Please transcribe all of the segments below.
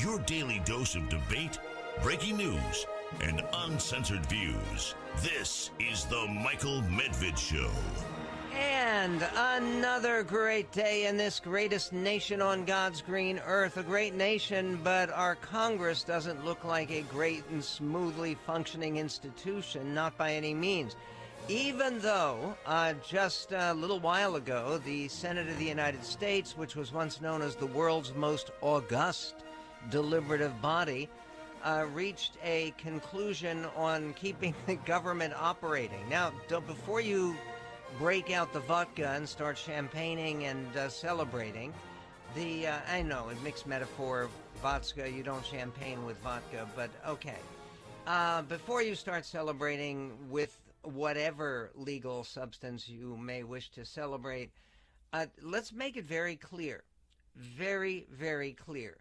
your daily dose of debate, breaking news, and uncensored views. This is the Michael Medved Show. And another great day in this greatest nation on God's green earth. A great nation, but our Congress doesn't look like a great and smoothly functioning institution, not by any means. Even though just a little while ago, the Senate of the United States, which was once known as the world's most august deliberative body, reached a conclusion on keeping the government operating. Now, before you break out the vodka and start champagning and celebrating, I know, a mixed metaphor, vodka, you don't champagne with vodka, but okay. Before you start celebrating with whatever legal substance you may wish to celebrate, let's make it very clear, very, very clear.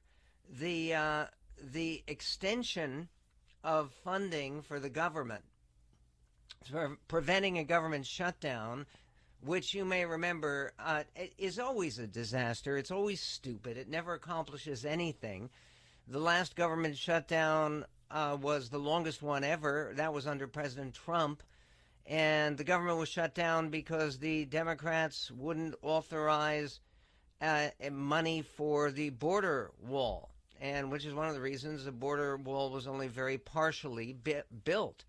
The extension of funding for the government, for preventing a government shutdown, which you may remember is always a disaster. It's always stupid. It never accomplishes anything. The last government shutdown was the longest one ever. That was under President Trump. And the government was shut down because the Democrats wouldn't authorize money for the border wall, and which is one of the reasons the border wall was only very partially built.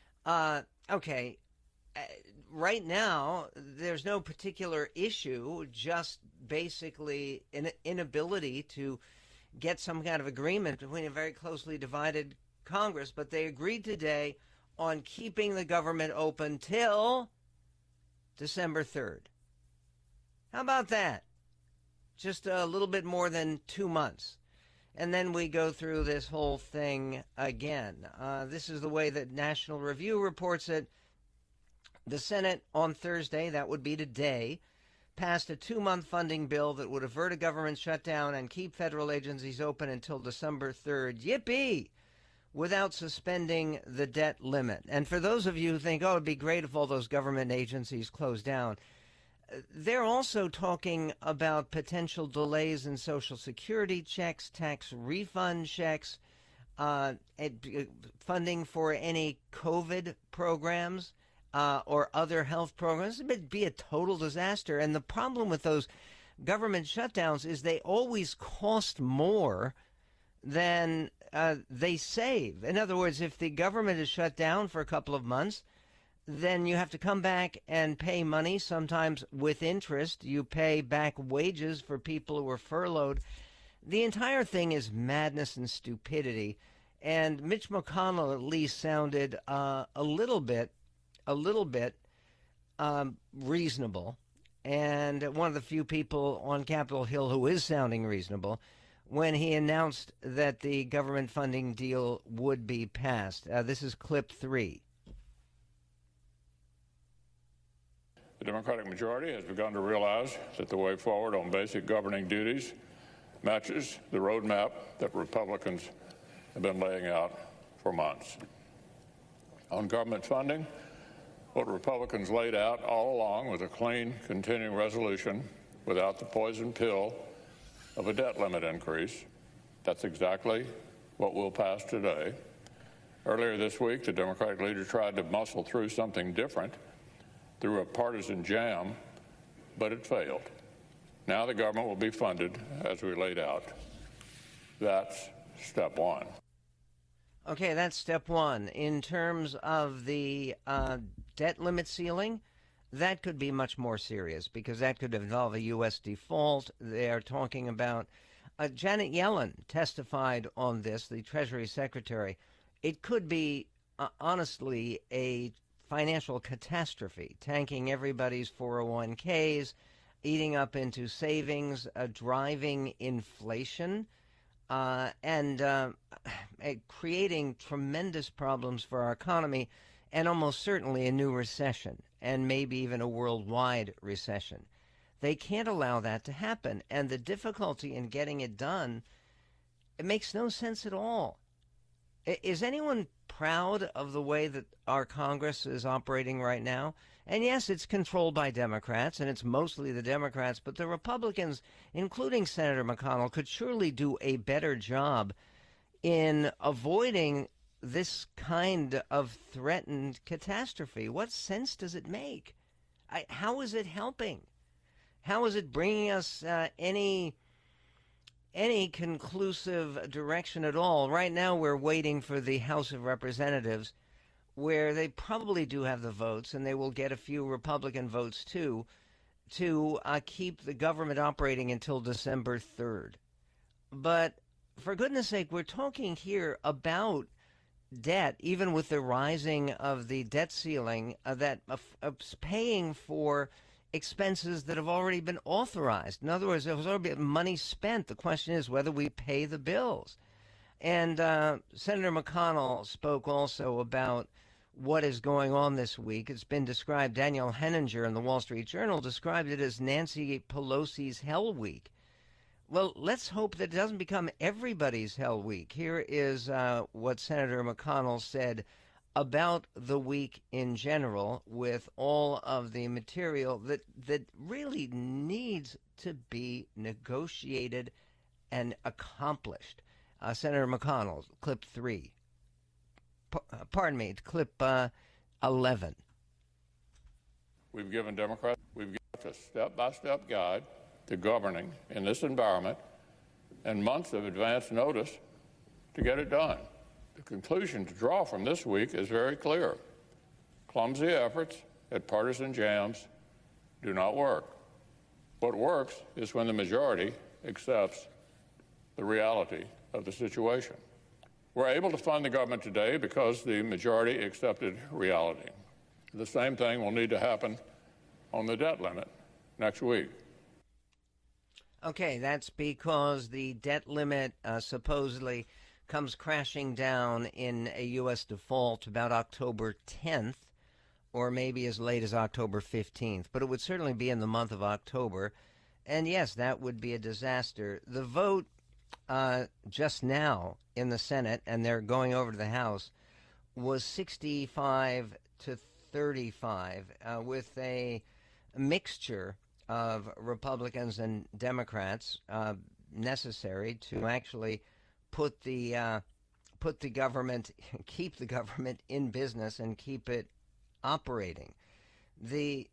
Okay, right now, there's no particular issue, just basically an inability to get some kind of agreement between a very closely divided Congress. But they agreed today on keeping the government open till December 3rd. How about that? Just a little bit more than 2 months. And then we go through this whole thing again. This is the way that National Review reports it. The Senate on Thursday, that would be today, passed a 2-month funding bill that would avert a government shutdown and keep federal agencies open until December 3rd. Yippee! Without suspending the debt limit. And for those of you who think, oh, it'd be great if all those government agencies closed down, they're also talking about potential delays in Social Security checks, tax refund checks, funding for any COVID programs or other health programs. It'd be a total disaster. And the problem with those government shutdowns is they always cost more than they save. In other words, if the government is shut down for a couple of months, then you have to come back and pay money, sometimes with interest. You pay back wages for people who are furloughed. The entire thing is madness and stupidity. And Mitch McConnell at least sounded a little bit reasonable. And one of the few people on Capitol Hill who is sounding reasonable when he announced that the government funding deal would be passed. This is clip 3. The Democratic majority has begun to realize that the way forward on basic governing duties matches the roadmap that Republicans have been laying out for months. On government funding, what Republicans laid out all along was a clean, continuing resolution without the poison pill of a debt limit increase. That's exactly what we'll pass today. Earlier this week, the Democratic leader tried to muscle through something different through a partisan jam, but it failed. Now the government will be funded as we laid out. That's step one. Okay, that's step one. In terms of the debt limit ceiling, that could be much more serious because that could involve a U.S. default. They are talking about Janet Yellen testified on this, the Treasury Secretary. It could be, honestly, a financial catastrophe, tanking everybody's 401ks, eating up into savings, driving inflation, and creating tremendous problems for our economy, and almost certainly a new recession, and maybe even a worldwide recession. They can't allow that to happen, and the difficulty in getting it done, it makes no sense at all. Is anyone proud of the way that our Congress is operating right now? And yes, it's controlled by Democrats, and it's mostly the Democrats, but the Republicans, including Senator McConnell, could surely do a better job in avoiding this kind of threatened catastrophe? What sense does it make? How is it helping? How is it bringing us any conclusive direction at all? Right now we're waiting for the House of Representatives, where they probably do have the votes, and they will get a few Republican votes too, to keep the government operating until December 3rd. But for goodness sake, we're talking here about debt, even with the rising of the debt ceiling, that paying for expenses that have already been authorized. In other words, there was already been money spent. The question is whether we pay the bills. And Senator McConnell spoke also about what is going on this week. It's been described, Daniel Henninger in the Wall Street Journal described it as Nancy Pelosi's Hell Week. Well, let's hope that it doesn't become everybody's Hell Week. Here is what Senator McConnell said about the week in general, with all of the material that really needs to be negotiated and accomplished. Senator McConnell, clip 3. Clip 11. We've given Democrats a step-by-step guide to governing in this environment and months of advance notice to get it done. The conclusion to draw from this week is very clear. Clumsy efforts at partisan jams do not work. What works is when the majority accepts the reality of the situation. We're able to fund the government today because the majority accepted reality. The same thing will need to happen on the debt limit next week. Okay, that's because the debt limit supposedly comes crashing down in a U.S. default about October 10th, or maybe as late as October 15th. But it would certainly be in the month of October. And yes, that would be a disaster. The vote just now in the Senate, and they're going over to the House, was 65 to 35, with a mixture of Republicans and Democrats necessary to actually put the government, keep the government in business and keep it operating. The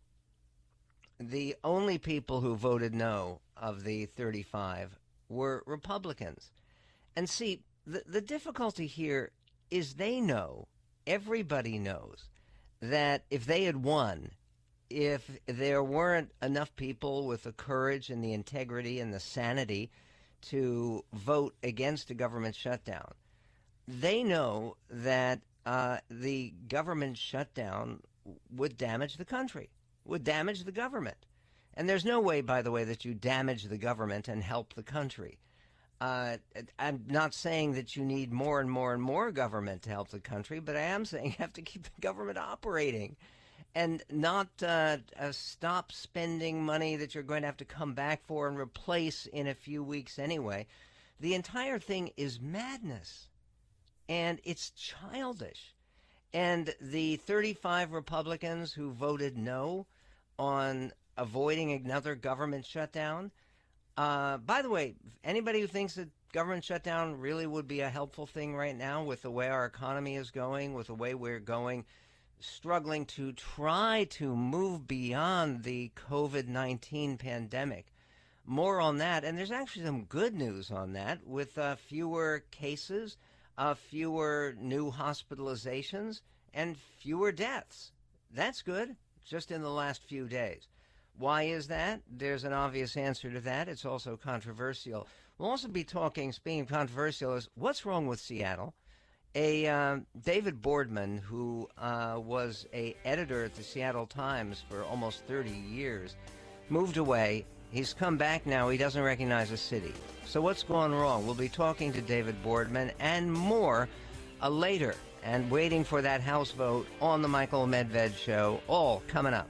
only people who voted no of the 35 were Republicans. And see, the difficulty here is they know, everybody knows, that if they had won, if there weren't enough people with the courage and the integrity and the sanity to vote against a government shutdown, they know that the government shutdown would damage the country, would damage the government. And there's no way, by the way, that you damage the government and help the country. I'm not saying that you need more and more and more government to help the country, but I am saying you have to keep the government operating and not stop spending money that you're going to have to come back for and replace in a few weeks anyway. The entire thing is madness, and it's childish. And the 35 Republicans who voted no on avoiding another government shutdown, by the way, anybody who thinks that government shutdown really would be a helpful thing right now with the way our economy is going, with the way we're going, struggling to try to move beyond the COVID-19 pandemic. More on that, and there's actually some good news on that, with fewer cases, fewer new hospitalizations, and fewer deaths. That's good, just in the last few days. Why is that? There's an obvious answer to that. It's also controversial. We'll also be talking, speaking of controversial, is what's wrong with Seattle? David Boardman, who was an editor at the Seattle Times for almost 30 years, moved away. He's come back now. He doesn't recognize the city. So what's gone wrong? We'll be talking to David Boardman and more later, and waiting for that House vote on the Michael Medved Show, all coming up.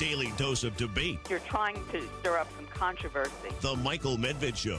daily dose of debate. You're trying to stir up some controversy. The Michael Medved Show.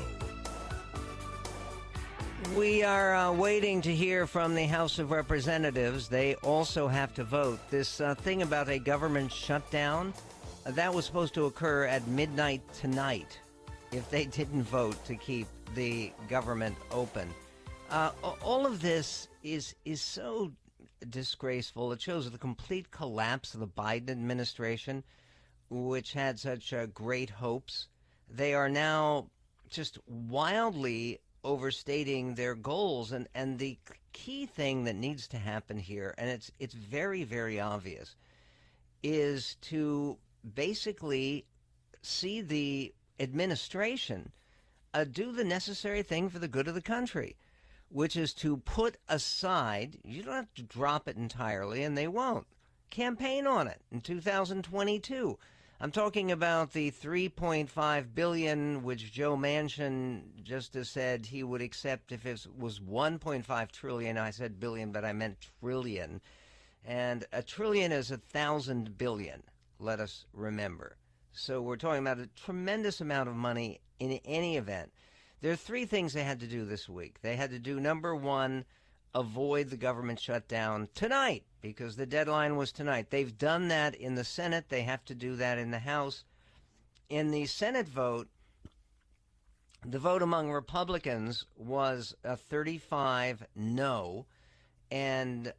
We are waiting to hear from the House of Representatives. They also have to vote. This thing about a government shutdown, that was supposed to occur at midnight tonight if they didn't vote to keep the government open. All of this is so disgraceful. It shows the complete collapse of the Biden administration, which had such great hopes. They are now just wildly overstating their goals, and the key thing that needs to happen here, and it's very, very obvious, is to basically see the administration do the necessary thing for the good of the country, which is to put aside, you don't have to drop it entirely, and they won't, campaign on it in 2022. I'm talking about the $3.5 billion, which Joe Manchin just has said he would accept if it was $1.5 trillion. I said billion, but I meant trillion. And a trillion is 1,000 billion, let us remember. So we're talking about a tremendous amount of money in any event. There are three things they had to do this week. They had to do, number one, avoid the government shutdown tonight, because the deadline was tonight. They've done that in the Senate. They have to do that in the House. In the Senate vote, the vote among Republicans was 35 no and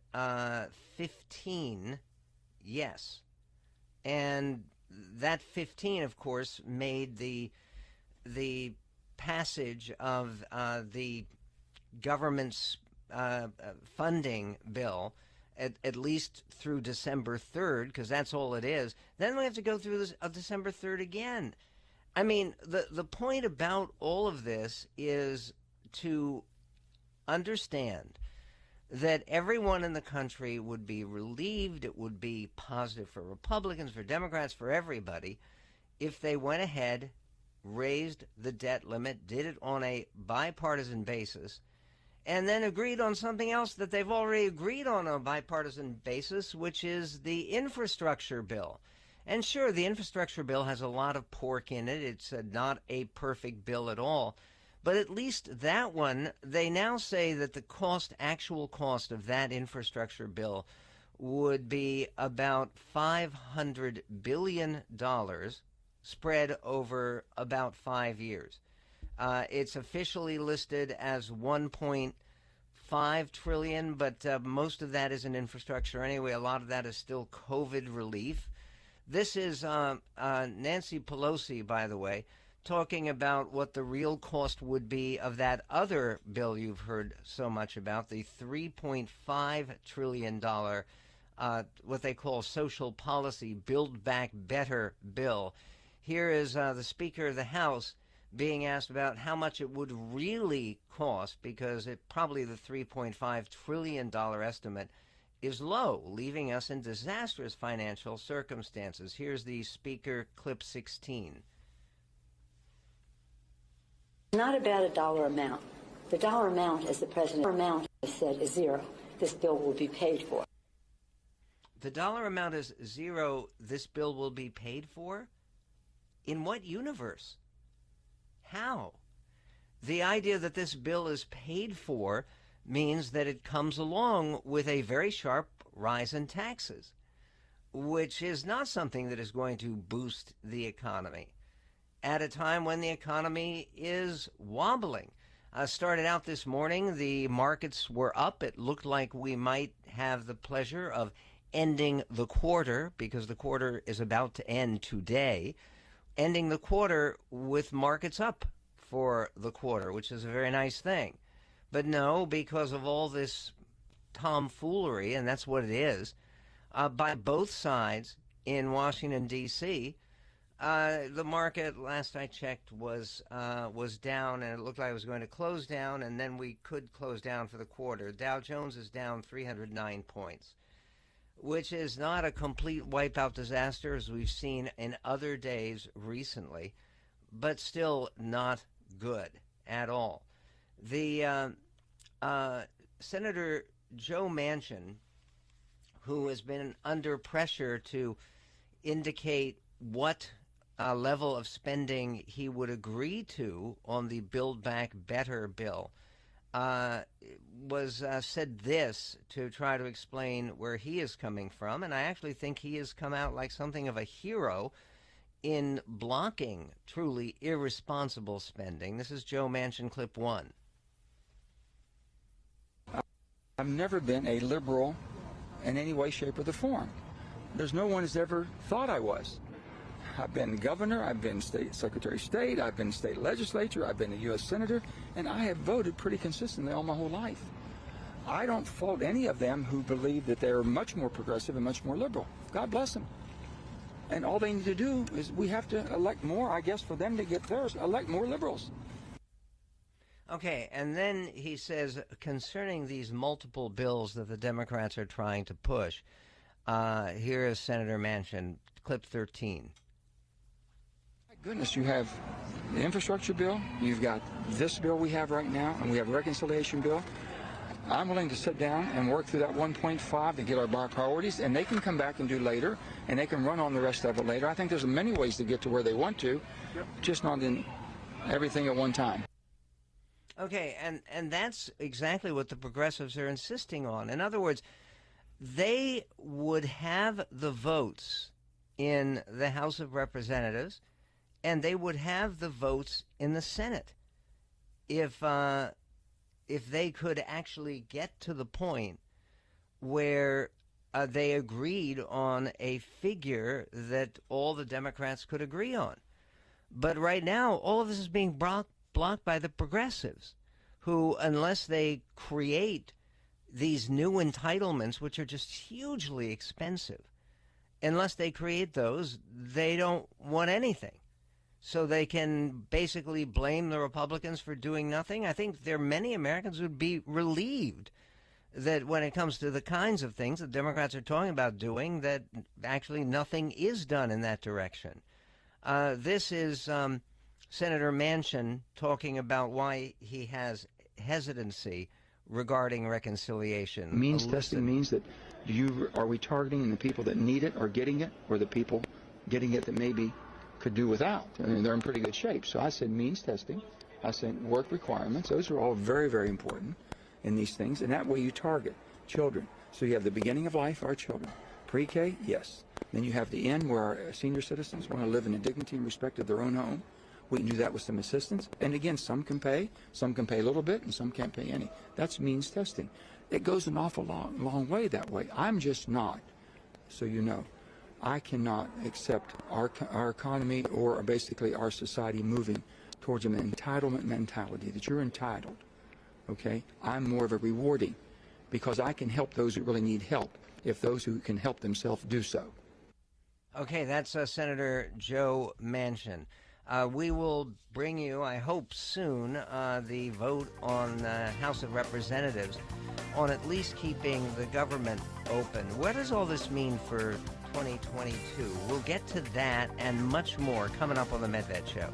15 yes. And that 15, of course, made the passage of the government's funding bill at least through December 3rd, because that's all it is. Then we have to go through this December 3rd again. I mean, the point about all of this is to understand that everyone in the country would be relieved. It would be positive for Republicans, for Democrats, for everybody, if they went ahead, raised the debt limit, did it on a bipartisan basis, and then agreed on something else that they've already agreed on a bipartisan basis, which is the infrastructure bill. And sure, the infrastructure bill has a lot of pork in it. It's not a perfect bill at all. But at least that one, they now say that the actual cost of that infrastructure bill would be about $500 billion spread over about 5 years. It's officially listed as $1.5 trillion, but most of that isn't infrastructure anyway. A lot of that is still COVID relief. This is Nancy Pelosi, by the way, talking about what the real cost would be of that other bill you've heard so much about, the $3.5 trillion, what they call social policy Build Back Better bill. Here is the Speaker of the House being asked about how much it would really cost, because it probably the $3.5 trillion estimate is low, leaving us in disastrous financial circumstances. Here's the Speaker, clip 16. Not about a dollar amount. The dollar amount, as the President has said, is zero. This bill will be paid for. The dollar amount is zero. This bill will be paid for? In what universe? How? The idea that this bill is paid for means that it comes along with a very sharp rise in taxes, which is not something that is going to boost the economy at a time when the economy is wobbling. Started out this morning, the markets were up. It looked like we might have the pleasure of ending the quarter, because the quarter is about to end today, ending the quarter with markets up for the quarter, which is a very nice thing. But no, because of all this tomfoolery, and that's what it is, by both sides in Washington, D.C., the market, last I checked, was down, and it looked like it was going to close down, and then we could close down for the quarter. Dow Jones is down 309 points, which is not a complete wipeout disaster as we've seen in other days recently, but still not good at all. The Senator Joe Manchin, who has been under pressure to indicate what level of spending he would agree to on the Build Back Better bill, said this to try to explain where he is coming from, and I actually think he has come out like something of a hero in blocking truly irresponsible spending. This is Joe Manchin, clip 1. I've never been a liberal in any way, shape, or the form. There's no one who's ever thought I was. I've been governor, I've been state secretary of state, I've been state legislature, I've been a U.S. senator, and I have voted pretty consistently all my whole life. I don't fault any of them who believe that they're much more progressive and much more liberal. God bless them. And all they need to do is we have to elect more, I guess, for them to get theirs, elect more liberals. Okay, and then he says concerning these multiple bills that the Democrats are trying to push, here is Senator Manchin, clip 13. My goodness, you have the infrastructure bill, you've got this bill we have right now, and we have a reconciliation bill. I'm willing to sit down and work through that 1.5 to get our priorities, and they can come back and do later, and they can run on the rest of it later. I think there's many ways to get to where they want to, just not in everything at one time. Okay, and that's exactly what the progressives are insisting on. In other words, they would have the votes in the House of Representatives, and they would have the votes in the Senate if they could actually get to the point where they agreed on a figure that all the Democrats could agree on. But right now, all of this is being blocked by the progressives, who, unless they create these new entitlements, which are just hugely expensive, unless they create those, they don't want anything. So they can basically blame the Republicans for doing nothing. I think there are many Americans who would be relieved that when it comes to the kinds of things that Democrats are talking about doing, that actually nothing is done in that direction. This is Senator Manchin talking about why he has hesitancy regarding reconciliation. Means testing means that are we targeting the people that need it are getting it, or the people getting it that maybe could do without? I mean, they're in pretty good shape. So I said means testing. I said work requirements. Those are all very, very important in these things. And that way you target children. So you have the beginning of life, our children. Pre-K, yes. Then you have the end where our senior citizens want to live in the dignity and respect of their own home. We can do that with some assistance. And again, some can pay a little bit, and some can't pay any. That's means testing. It goes an awful long way that way. I'm just not, so you know. I cannot accept our economy or basically our society moving towards an entitlement mentality, that you're entitled, okay? I'm more of a rewarding, because I can help those who really need help if those who can help themselves do so. Okay, that's Senator Joe Manchin. We will bring you, I hope soon, the vote on House of Representatives on at least keeping the government open. What does all this mean for 2022? We'll get to that and much more coming up on the Medved Show.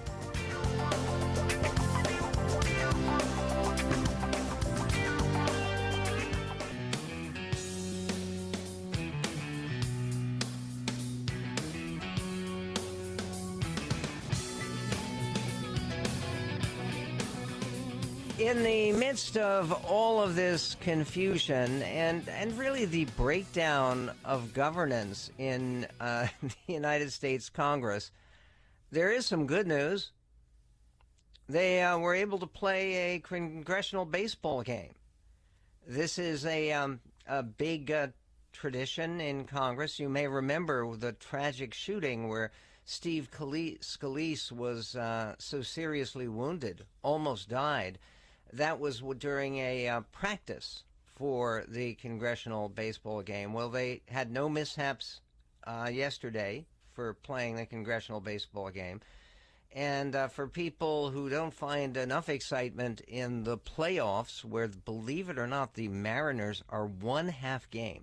In the midst of all of this confusion and really the breakdown of governance in the United States Congress, there is some good news. They were able to play a congressional baseball game. This is a big tradition in Congress. You may remember the tragic shooting where Steve Scalise was so seriously wounded, almost died. That was during a practice for the congressional baseball game. Well, they had no mishaps yesterday for playing the congressional baseball game. And for people who don't find enough excitement in the playoffs, where, believe it or not, the Mariners are one half game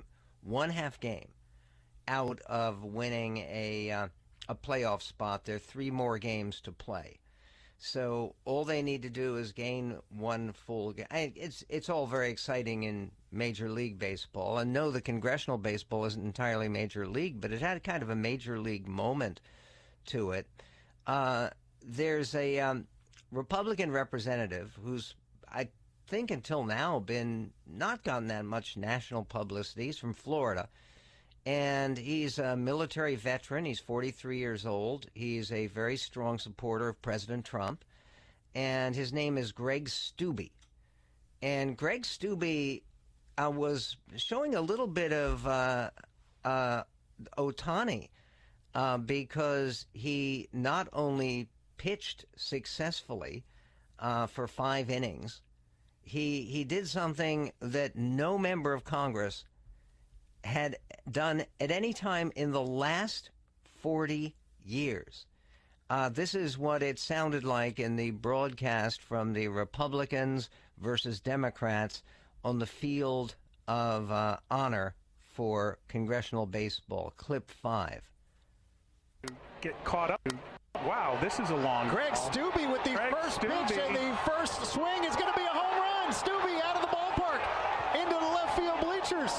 out of winning a playoff spot. There are 3 more games to play. So all they need to do is gain one full game. It's all very exciting in Major League Baseball. And no, the congressional baseball isn't entirely Major League, but it had kind of a Major League moment to it. There's a Republican representative who's, I think until now, not gotten that much national publicity. He's from Florida. And he's a military veteran. He's 43 years old. He's a very strong supporter of President Trump. And his name is Greg Steube. And Greg Steube was showing a little bit of Ohtani because he not only pitched successfully for 5 innings, he did something that no member of Congress had done at any time in the last 40 years. This is what it sounded like in the broadcast from the Republicans versus Democrats on the field of honor for congressional baseball. Clip 5. Get caught up. Wow, this is a long Greg call. Steube with the first pitch, and the first swing is going to be a home run. Steube out of the ballpark into the left field bleachers.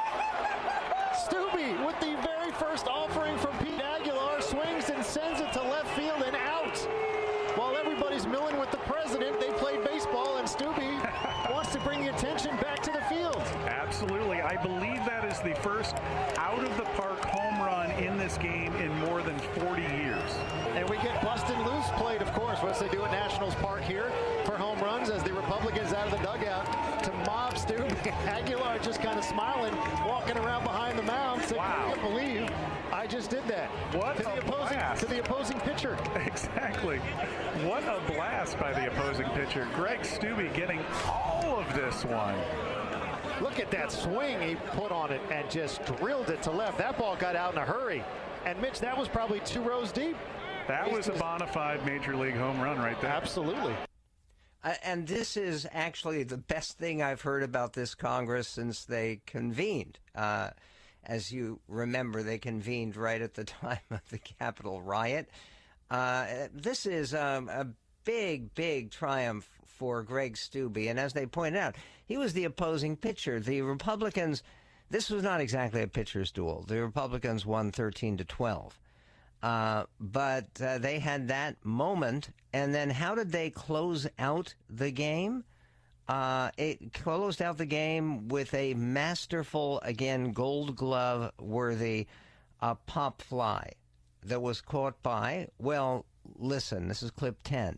Steube with the very first offering from Pete Aguilar swings and sends it to left field and out. While everybody's milling with the president, they played baseball, and Steube wants to bring the attention back to the field. Absolutely. I believe that is the first out-of-the-park home run in this game in more than 40 years. And we get Bustin' Loose played, of course, what they do at Nationals Park here for home runs as the Republicans out of the dugout to mob Steube. Aguilar just kind of smiling, walking around behind the mound, saying, wow. I can't believe I just did that. What to the opposing pitcher. Exactly. What a blast by the opposing pitcher. Greg Steube getting all of this one. Look at that swing he put on it and just drilled it to left. That ball got out in a hurry. And Mitch, that was probably 2 rows deep. That was a bona fide Major League home run right there. Absolutely. And this is actually the best thing I've heard about this Congress since they convened. As you remember, they convened right at the time of the Capitol riot. This is a big, big triumph for Greg Steube. And as they pointed out, he was the opposing pitcher. The Republicans, this was not exactly a pitcher's duel. The Republicans won 13-12. But they had that moment. And then how did they close out the game? It closed out the game with a masterful, again, Gold Glove worthy pop fly that was caught by, well, listen, this is clip 10.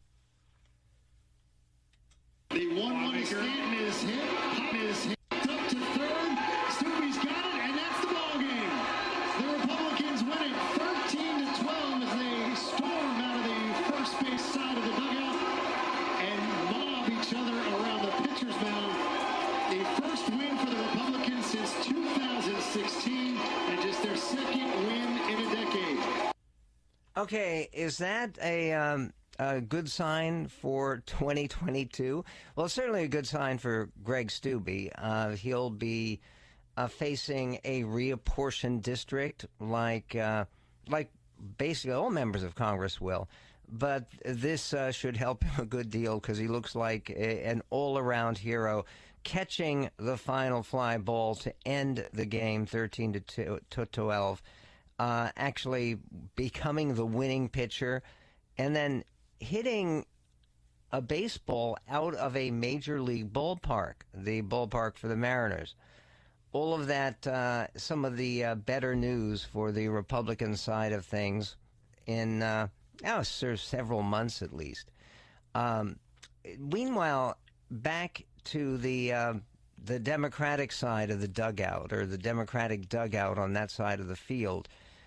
The 1-1 Stanton is hit. Pop is hit up to third. Steube's got it, and that's the ball game. The Republicans win it 13-12 as they storm out of the first base side of the dugout and mob each other around the pitcher's mound. The first win for the Republicans since 2016, and just their second win in a decade. Okay, is that a good sign for 2022? Well, it's certainly a good sign for Greg Steube. He'll be facing a reapportioned district like basically all members of Congress will. But this should help him a good deal because he looks like an all-around hero, catching the final fly ball to end the game 13-12, actually becoming the winning pitcher, and then hitting a baseball out of a major league ballpark, the ballpark for the Mariners. All of that, some of the better news for the Republican side of things in several months at least. Meanwhile, back to the Democratic side of the dugout, or the Democratic dugout on that side of the field,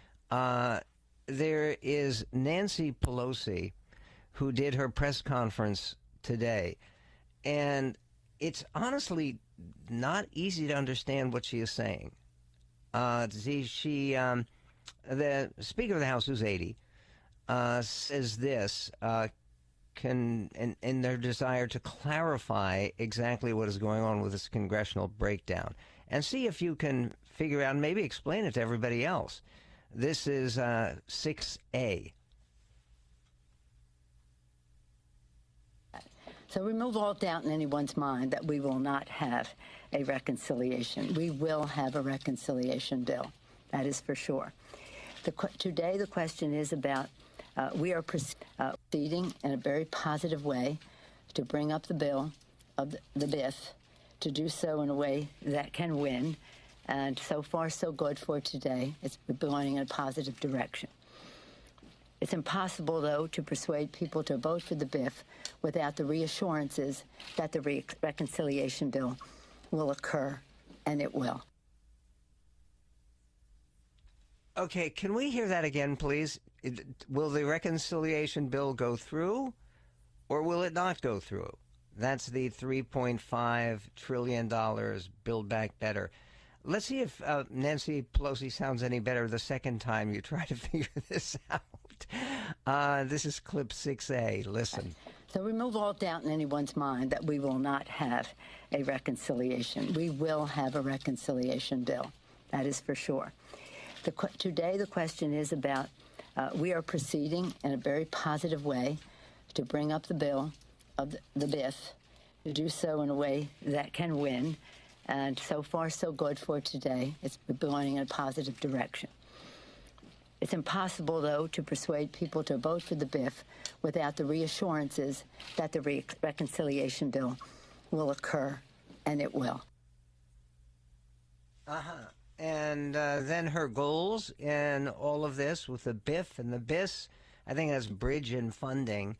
there is Nancy Pelosi, who did her press conference today. And it's honestly not easy to understand what she is saying. The Speaker of the House, who's 80, says this, in their desire to clarify exactly what is going on with this congressional breakdown. And see if you can figure out and maybe explain it to everybody else. This is 6A. So remove all doubt in anyone's mind that we will not have a reconciliation. We will have a reconciliation bill. That is for sure. Today, the question is about we are proceeding in a very positive way to bring up the bill of the BIF, to do so in a way that can win. And so far, so good for today. It's going in a positive direction. It's impossible, though, to persuade people to vote for the BIF without the reassurances that the reconciliation bill will occur, and it will. Okay, can we hear that again, please? Will the reconciliation bill go through, or will it not go through? That's the $3.5 trillion Build Back Better. Let's see if Nancy Pelosi sounds any better the second time you try to figure this out. This is clip 6A. Listen. So remove all doubt in anyone's mind that we will not have a reconciliation. We will have a reconciliation bill. That is for sure. Today, the question is about we are proceeding in a very positive way to bring up the bill of the BIF, to do so in a way that can win. And so far, so good for today. It's going in a positive direction. It's impossible, though, to persuade people to vote for the BIF without the reassurances that the reconciliation bill will occur, and it will. And then her goals in all of this with the BIF and the BIS, I think that's bridge and funding.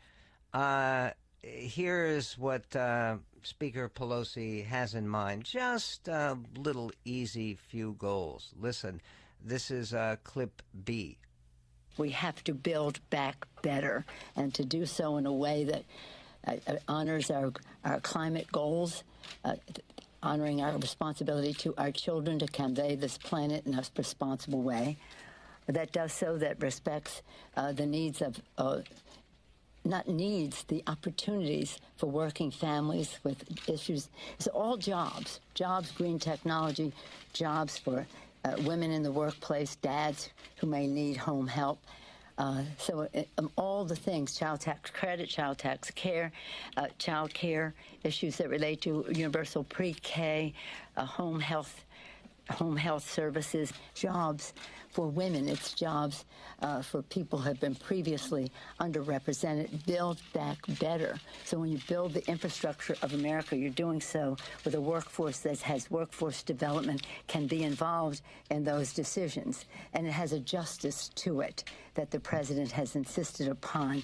Here's what Speaker Pelosi has in mind. Just a little easy few goals. Listen, this is clip B. We have to build back better, and to do so in a way that honors our climate goals, honoring our responsibility to our children to convey this planet in a responsible way. That does so, that respects the needs of not needs, the opportunities for working families with issues. It's all jobs, green technology, jobs for women in the workplace, dads who may need home help. So all the things, child tax credit, child tax care, child care issues that relate to universal pre-K, home health services, jobs for women. It's jobs for people who have been previously underrepresented. Build back better. So when you build the infrastructure of America, you're doing so with a workforce that has workforce development, can be involved in those decisions. And it has a justice to it that the president has insisted upon.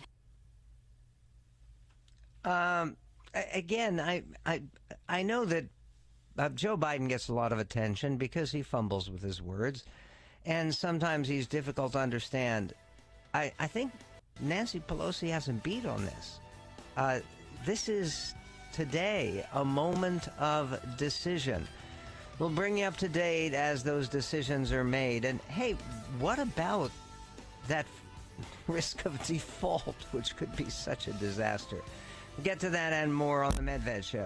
Again, I know that Joe Biden gets a lot of attention because he fumbles with his words, and sometimes he's difficult to understand. I think Nancy Pelosi has him beat on this. This is today a moment of decision. We'll bring you up to date as those decisions are made. And hey, what about that risk of default, which could be such a disaster? We'll get to that and more on the Medved Show.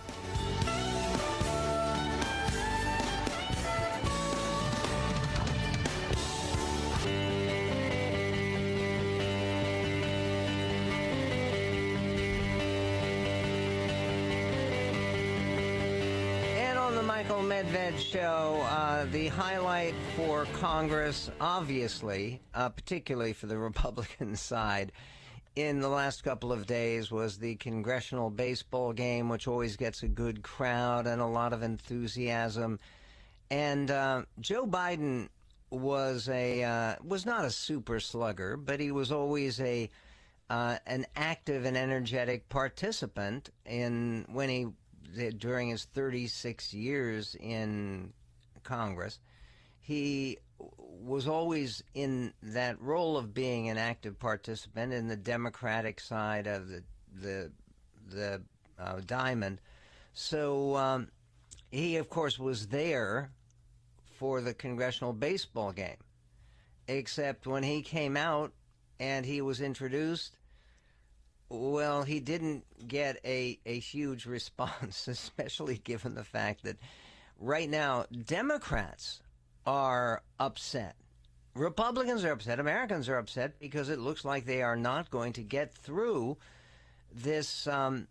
Michael Medved Show, the highlight for Congress, obviously, particularly for the Republican side, in the last couple of days was the congressional baseball game, which always gets a good crowd and a lot of enthusiasm. And Joe Biden was not a super slugger, but he was always an active and energetic participant during his 36 years in Congress. He was always in that role of being an active participant in the Democratic side of the diamond. So he, of course, was there for the congressional baseball game, except when he came out and he was introduced, well, he didn't get a huge response, especially given the fact that right now Democrats are upset. Republicans are upset. Americans are upset because it looks like they are not going to get through this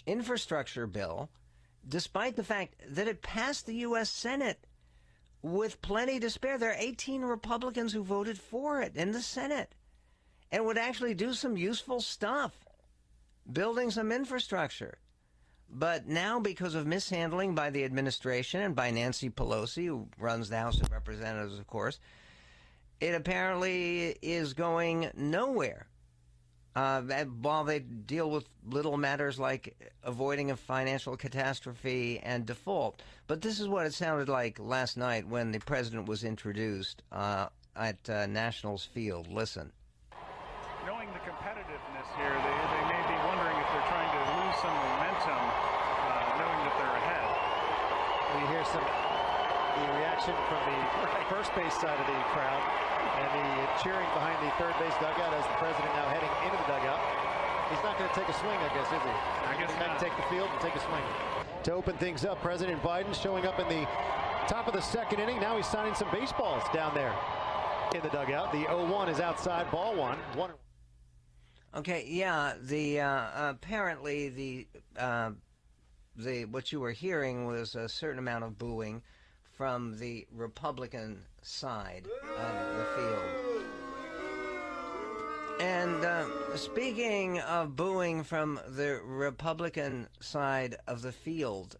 infrastructure bill, despite the fact that it passed the U.S. Senate with plenty to spare. There are 18 Republicans who voted for it in the Senate and would actually do some useful stuff, building some infrastructure. But now, because of mishandling by the administration and by Nancy Pelosi, who runs the House of Representatives, of course, it apparently is going nowhere. While they deal with little matters like avoiding a financial catastrophe and default. But this is what it sounded like last night when the president was introduced at Nationals Field. Listen. Knowing the competitiveness here, they may be wondering if they're trying to lose some momentum, knowing that they're ahead. We hear the reaction from the first base side of the crowd and the cheering behind the third base dugout as the president now heading into the dugout. He's not going to take a swing, I guess, is he? I guess not. Take the field and take a swing. To open things up, President Biden showing up in the top of the second inning. Now he's signing some baseballs down there in the dugout. The 0-1 is outside, ball one. Okay, yeah, apparently the what you were hearing was a certain amount of booing from the Republican side of the field. And speaking of booing from the Republican side of the field,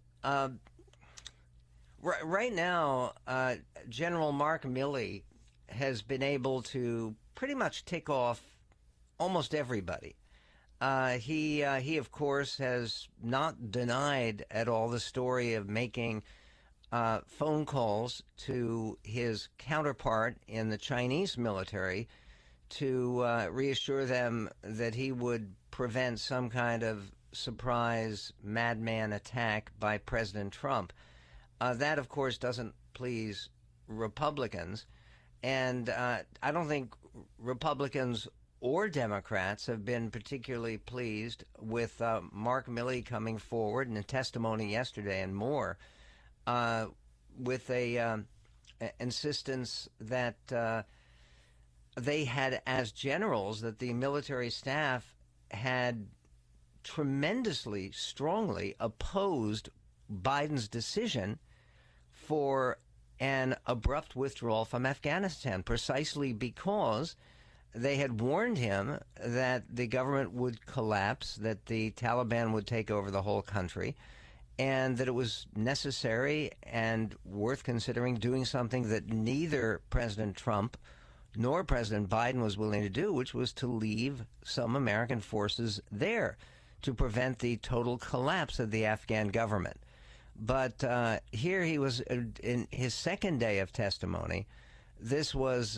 right now, General Mark Milley has been able to pretty much tick off almost everybody. He of course, has not denied at all the story of making phone calls to his counterpart in the Chinese military to reassure them that he would prevent some kind of surprise madman attack by President Trump. That, of course, doesn't please Republicans. And I don't think Republicans or Democrats have been particularly pleased with Mark Milley coming forward in a testimony yesterday and more with a insistence that they had, as generals, that the military staff had tremendously, strongly opposed Biden's decision for an abrupt withdrawal from Afghanistan, precisely because they had warned him that the government would collapse, that the Taliban would take over the whole country, and that it was necessary and worth considering doing something that neither President Trump nor President Biden was willing to do, which was to leave some American forces there to prevent the total collapse of the Afghan government. But here he was in his second day of testimony. This was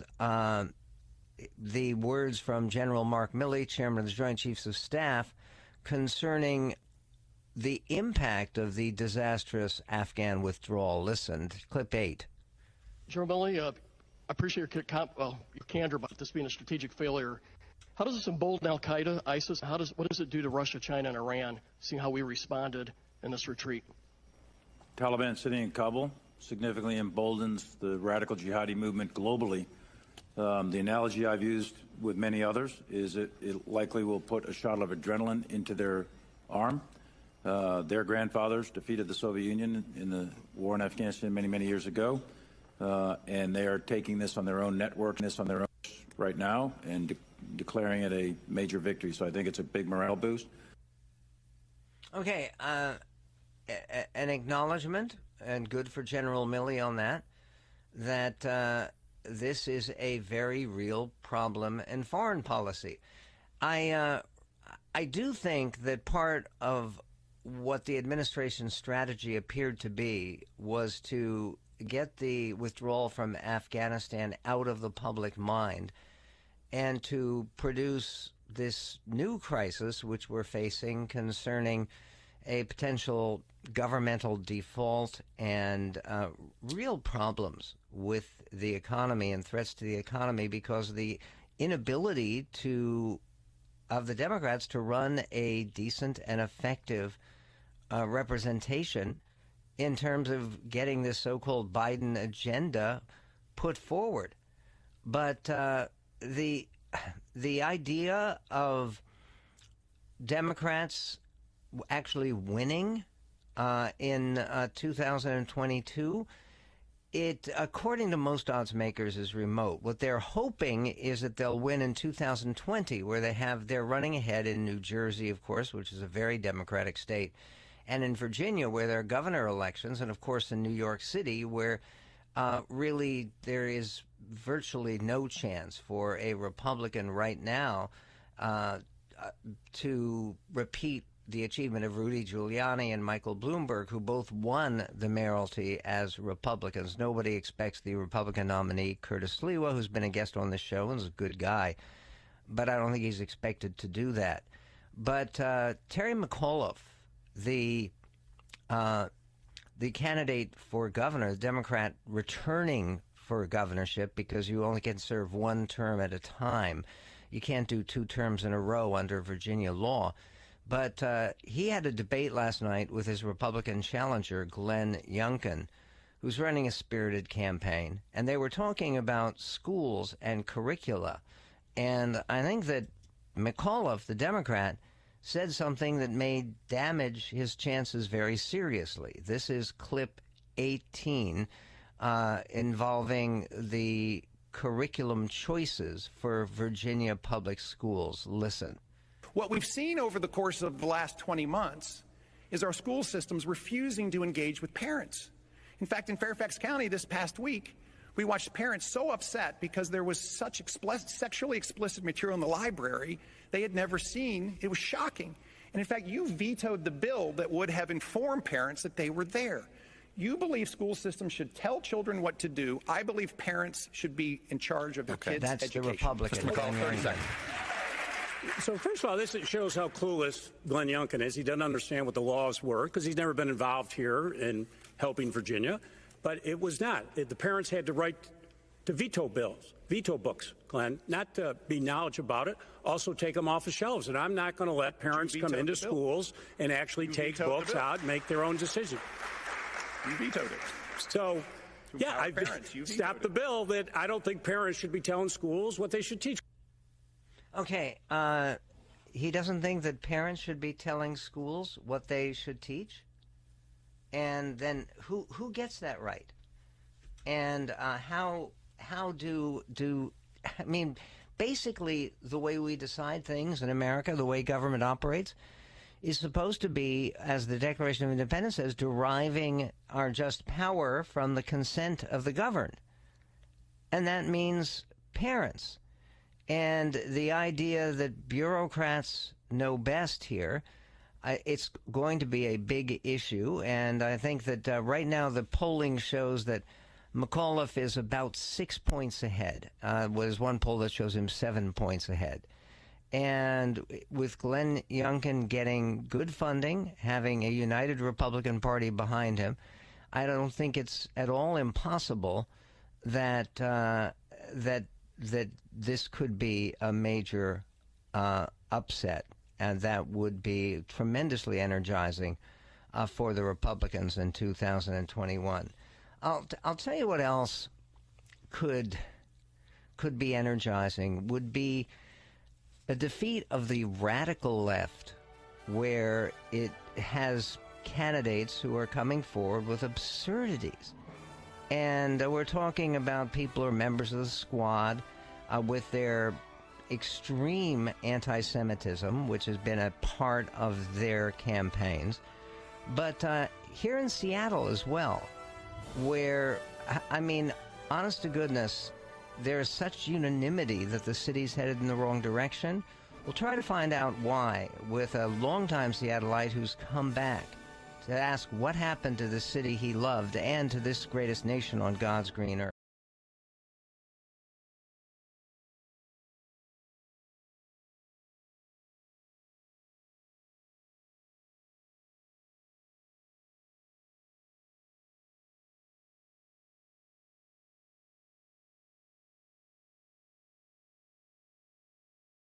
the words from General Mark Milley, chairman of the Joint Chiefs of Staff, concerning the impact of the disastrous Afghan withdrawal. Listen, clip 8. General Milley, I appreciate your candor about this being a strategic failure. How does this embolden al-Qaeda, ISIS? What does it do to Russia, China, and Iran, seeing how we responded in this retreat? Taliban sitting in Kabul significantly emboldens the radical jihadi movement globally. The analogy I've used with many others is it likely will put a shot of adrenaline into their arm. Their grandfathers defeated the Soviet Union in the war in Afghanistan many, many years ago, and they are taking this on their own network, right now, and declaring it a major victory. So I think it's a big morale boost. Okay, an acknowledgement, and good for General Milley on that this is a very real problem in foreign policy. I do think that part of what the administration's strategy appeared to be was to get the withdrawal from Afghanistan out of the public mind and to produce this new crisis which we're facing concerning a potential governmental default and real problems with the economy and threats to the economy because of the inability of the Democrats to run a decent and effective representation in terms of getting this so-called Biden agenda put forward. But the idea of Democrats actually winning in 2022, it, according to most odds makers, is remote. What they're hoping is that they'll win in 2020, where they're running ahead in New Jersey, of course, which is a very Democratic state, and in Virginia, where there are governor elections, and of course in New York City, where really there is virtually no chance for a Republican right now to repeat the achievement of Rudy Giuliani and Michael Bloomberg, who both won the mayoralty as Republicans. Nobody expects the Republican nominee, Curtis Sliwa, who's been a guest on this show and is a good guy, but I don't think he's expected to do that. But Terry McAuliffe, the candidate for governor, the Democrat returning for governorship, because you only can serve one term at a time. You can't do 2 terms in a row under Virginia law. But he had a debate last night with his Republican challenger, Glenn Youngkin, who's running a spirited campaign. And they were talking about schools and curricula. And I think that McAuliffe, the Democrat, said something that may damage his chances very seriously. This is clip 18 involving the curriculum choices for Virginia public schools. Listen. What we've seen over the course of the last 20 months is our school systems refusing to engage with parents. In fact, in Fairfax County this past week, we watched parents so upset because there was such sexually explicit material in the library they had never seen. It was shocking. And in fact, you vetoed the bill that would have informed parents that they were there. You believe school systems should tell children what to do. I believe parents should be in charge of their kids' That's education. the Republican. Mr. McAuliffe, 30 seconds. So first of all, this shows how clueless Glenn Youngkin is. He doesn't understand what the laws were because he's never been involved here in helping Virginia. But it was not. The parents had the right to veto bills, veto books, Glenn, not to be knowledgeable about it, also take them off the shelves. And I'm not going to let parents come into schools and actually take books out and make their own decisions. You vetoed it. So, yeah, I stopped the bill that I don't think parents should be telling schools what they should teach. Okay, he doesn't think that parents should be telling schools what they should teach? And then who gets that right? And how do I mean, basically the way we decide things in America, the way government operates, is supposed to be, as the Declaration of Independence says, deriving our just power from the consent of the governed. And that means parents. And the idea that bureaucrats know best here, it's going to be a big issue. And I think that right now the polling shows that McAuliffe is about 6 points ahead. There's one poll that shows him 7 points ahead. And with Glenn Youngkin getting good funding, having a united Republican Party behind him, I don't think it's at all impossible that that this could be a major upset, and that would be tremendously energizing for the Republicans in 2021. I'll tell you what else could be energizing would be a defeat of the radical left, where it has candidates who are coming forward with absurdities. And we're talking about people who are members of the squad with their extreme anti-Semitism, which has been a part of their campaigns. But here in Seattle as well, where, I mean, honest to goodness, there's such unanimity that the city's headed in the wrong direction. We'll try to find out why with a longtime Seattleite who's come back to ask what happened to the city he loved and to this greatest nation on God's green earth.